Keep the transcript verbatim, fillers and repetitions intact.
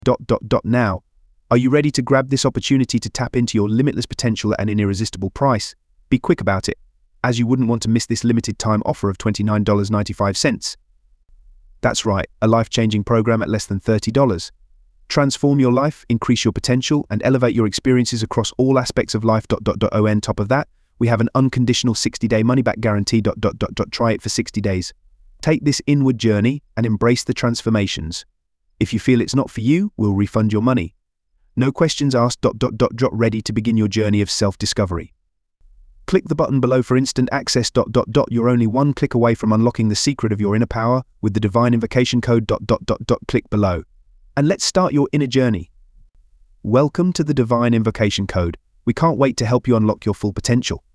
dot dot dot now. Are you ready to grab this opportunity to tap into your limitless potential at an irresistible price? Be quick about it, as you wouldn't want to miss this limited time offer of twenty-nine dollars and ninety-five cents. That's right, a life-changing program at less than thirty dollars. Transform your life, increase your potential, and elevate your experiences across all aspects of life. On top of that, we have an unconditional sixty-day money-back guarantee. Try it for sixty days. Take this inward journey and embrace the transformations. If you feel it's not for you, we'll refund your money. No questions asked. Ready to begin your journey of self-discovery. Click the button below for instant access. You're only one click away from unlocking the secret of your inner power with the Divine Invocation Code. Click below. And let's start your inner journey. Welcome to the Divine Invocation Code. We can't wait to help you unlock your full potential.